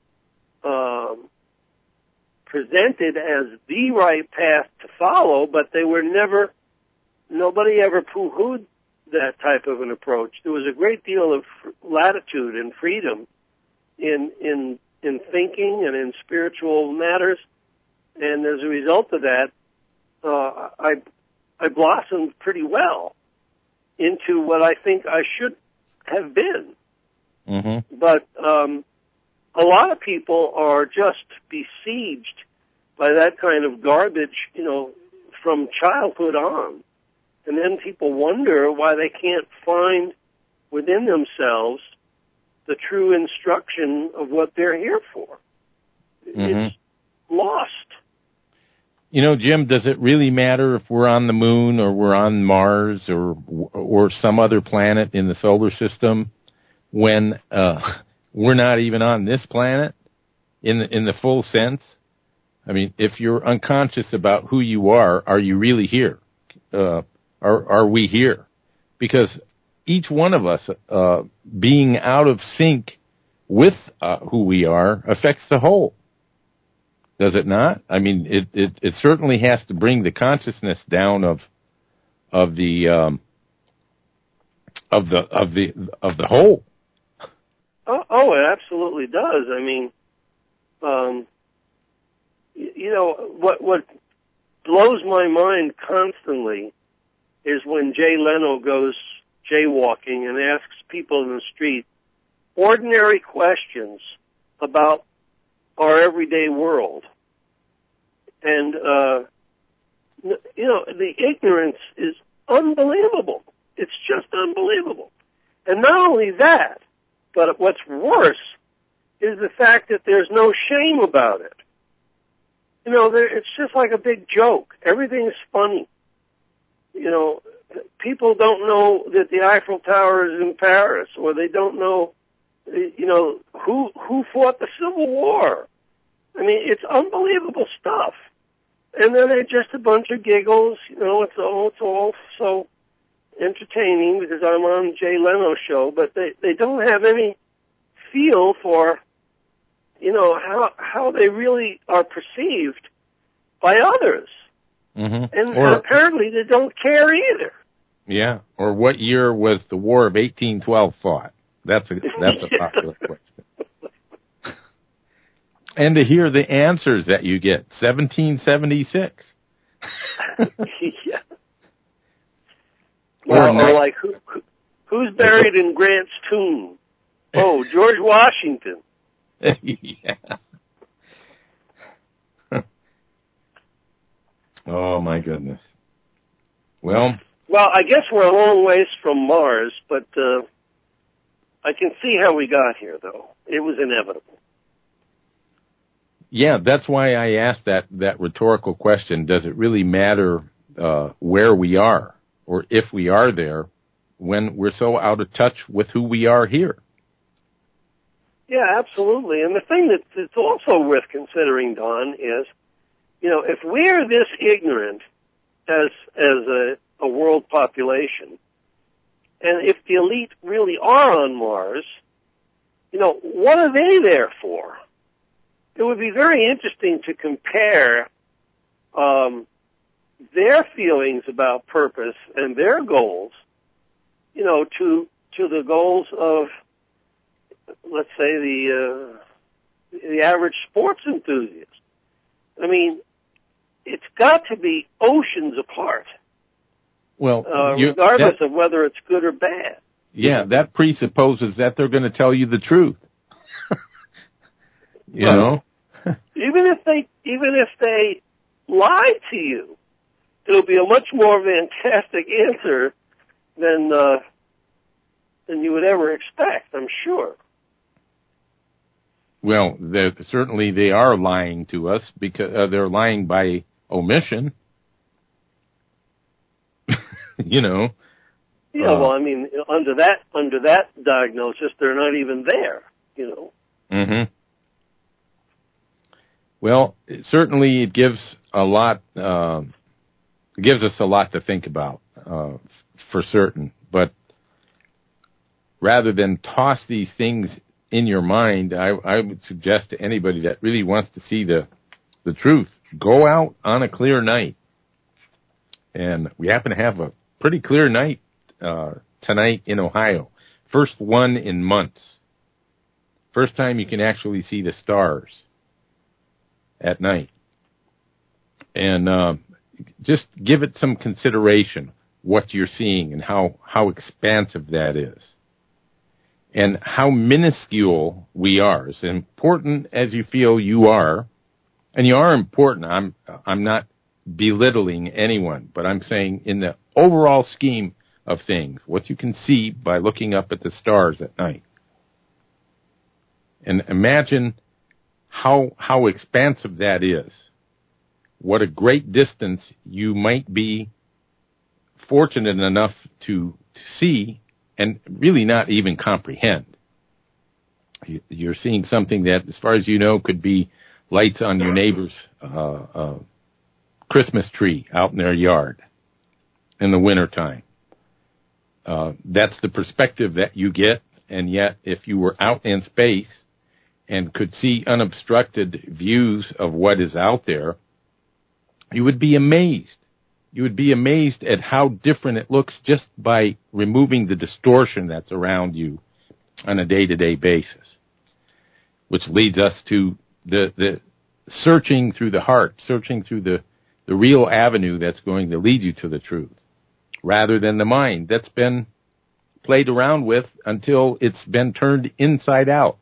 Speaker 2: presented as the right path to follow, but they were nobody ever poo-hooed that type of an approach. There was a great deal of latitude and freedom in thinking and in spiritual matters, and as a result of that, I blossomed pretty well into what I think I should have been. Mm-hmm. But a lot of people are just besieged by that kind of garbage, from childhood on. And then people wonder why they can't find within themselves the true instruction of what they're here for. Mm-hmm. It's lost.
Speaker 1: Jim, does it really matter if we're on the moon or we're on Mars or some other planet in the solar system when we're not even on this planet? in the full sense. I mean, if you're unconscious about who you are you really here? Are we here? Because each one of us being out of sync with who we are affects the whole. Does it not? I mean, it certainly has to bring the consciousness down of the whole.
Speaker 2: Oh, it absolutely does. I mean, what blows my mind constantly is when Jay Leno goes jaywalking and asks people in the street ordinary questions about our everyday world. And, the ignorance is unbelievable. It's just unbelievable. And not only that, but what's worse is the fact that there's no shame about it. It's just like a big joke. Everything's funny. People don't know that the Eiffel Tower is in Paris, or they don't know, who fought the Civil War. I mean, it's unbelievable stuff. And then they're just a bunch of giggles. It's all so entertaining because I'm on Jay Leno's show, but they don't have any feel for, how they really are perceived by others.
Speaker 1: Mm-hmm.
Speaker 2: And apparently they don't care either.
Speaker 1: Yeah. Or what year was the War of 1812 fought? That's a popular question. And to hear the answers that you get, 1776.
Speaker 2: Yeah. Or like, who's buried in Grant's tomb? Oh, George Washington.
Speaker 1: Yeah. Oh, my goodness. Well,
Speaker 2: I guess we're a long ways from Mars, but I can see how we got here, though. It was inevitable.
Speaker 1: Yeah, that's why I asked that rhetorical question. Does it really matter where we are or if we are there when we're so out of touch with who we are here?
Speaker 2: Yeah, absolutely. And the thing that's also worth considering, Don, is, if we're this ignorant as a world population, and if the elite really are on Mars, what are they there for? It would be very interesting to compare their feelings about purpose and their goals, to the goals of, let's say, the average sports enthusiast. I mean, it's got to be oceans apart.
Speaker 1: Well,
Speaker 2: regardless of whether it's good or bad.
Speaker 1: Yeah, that presupposes that they're going to tell you the truth. You know?
Speaker 2: Even if they lie to you, it'll be a much more fantastic answer than you would ever expect, I'm sure.
Speaker 1: Well, certainly they are lying to us because they're lying by omission.
Speaker 2: Yeah, well, I mean, under that diagnosis, they're not even there.
Speaker 1: Mm-hmm. Well, certainly it gives a lot. It gives us a lot to think about, for certain. But rather than toss these things in your mind, I would suggest to anybody that really wants to see the truth, go out on a clear night. And we happen to have a pretty clear night tonight in Ohio. First one in months. First time you can actually see the stars at night. And just give it some consideration, what you're seeing and how expansive that is. And how minuscule we are. As important as you feel you are, and you are important, I'm not belittling anyone, but I'm saying in the overall scheme of things, what you can see by looking up at the stars at night. And imagine how expansive that is. What a great distance you might be fortunate enough to see and really not even comprehend. You're seeing something that, as far as you know, could be lights on your neighbor's Christmas tree out in their yard in the wintertime. That's the perspective that you get, and yet if you were out in space and could see unobstructed views of what is out there, you would be amazed. You would be amazed at how different it looks just by removing the distortion that's around you on a day-to-day basis, which leads us to the searching through the heart, searching through the real avenue that's going to lead you to the truth, rather than the mind that's been played around with until it's been turned inside out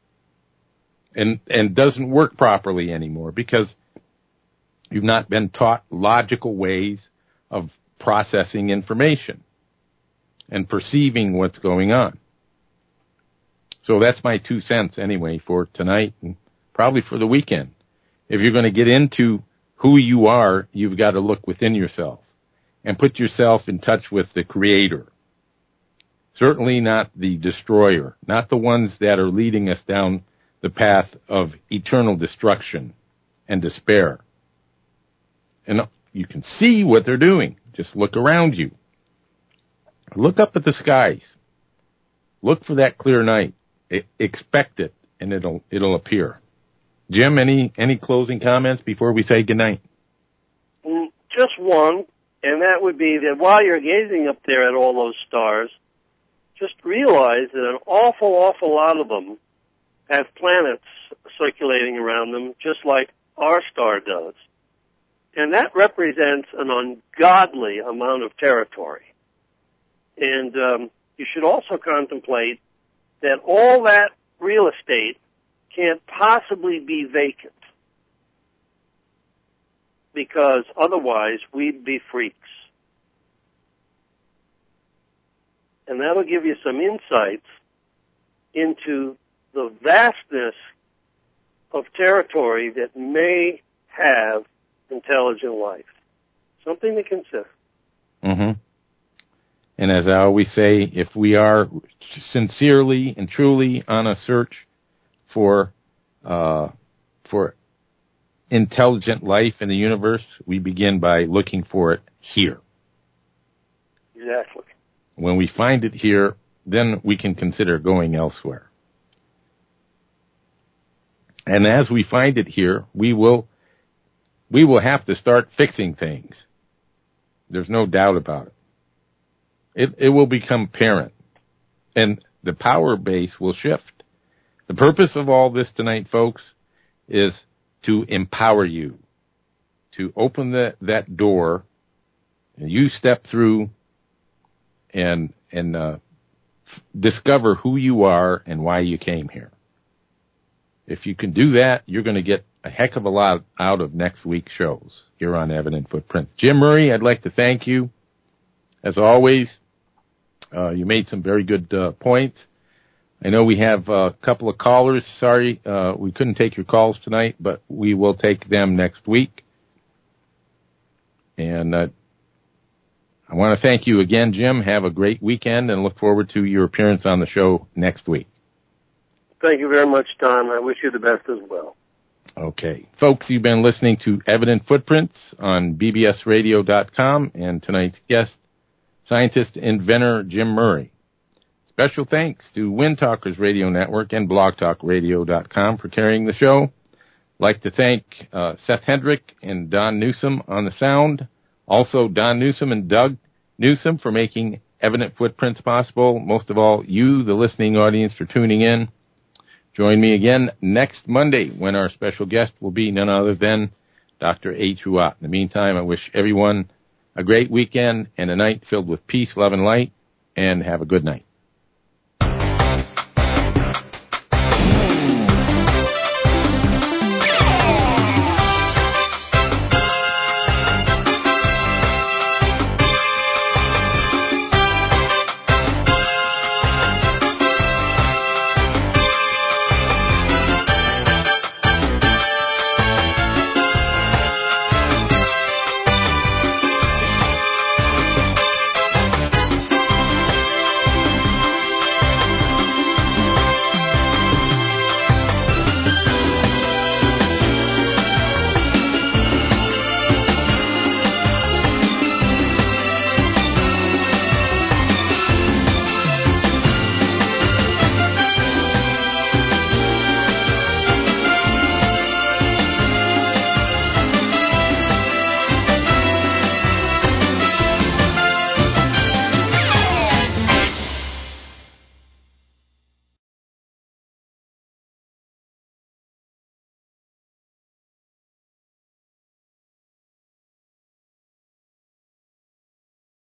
Speaker 1: and doesn't work properly anymore because you've not been taught logical ways of processing information and perceiving what's going on. So that's my 2 cents anyway for tonight and probably for the weekend. If you're going to get into who you are, you've got to look within yourself and put yourself in touch with the Creator. Certainly not the destroyer, not the ones that are leading us down the path of eternal destruction and despair. And you can see what they're doing. Just look around you. Look up at the skies. Look for that clear night. Expect it, and it'll appear. Jim, any closing comments before we say goodnight?
Speaker 2: Just one, and that would be that while you're gazing up there at all those stars, just realize that an awful lot of them have planets circulating around them, just like our star does. And that represents an ungodly amount of territory. And you should also contemplate that all that real estate can't possibly be vacant, because otherwise we'd be freaks. And that'll give you some insights into the vastness of territory that may have intelligent life. Something to consider. Mm-hmm.
Speaker 1: And as I always say, if we are sincerely and truly on a search for intelligent life in the universe, we begin by looking for it here.
Speaker 2: Exactly.
Speaker 1: When we find it here, then we can consider going elsewhere. And as we find it here, we will have to start fixing things. There's no doubt about it. It will become apparent, and the power base will shift. The purpose of all this tonight, folks, is to empower you, to open that door, and you step through and discover who you are and why you came here. If you can do that, you're going to get a heck of a lot out of next week's shows here on Evident Footprints. Jim Murray, I'd like to thank you. As always, you made some very good points. I know we have a couple of callers. Sorry, we couldn't take your calls tonight, but we will take them next week. And I want to thank you again, Jim. Have a great weekend and look forward to your appearance on the show next week.
Speaker 2: Thank you very much, Don. I wish you the best as well.
Speaker 1: Okay. Folks, you've been listening to Evident Footprints on bbsradio.com, and tonight's guest, scientist inventor Jim Murray. Special thanks to Wind Talkers Radio Network and blogtalkradio.com for carrying the show. I'd like to thank Seth Hendrick and Don Newsom on the sound. Also, Don Newsom and Doug Newsom for making Evident Footprints possible. Most of all, you, the listening audience, for tuning in. Join me again next Monday when our special guest will be none other than Dr. H. Ruat. In the meantime, I wish everyone a great weekend and a night filled with peace, love, and light, and have a good night.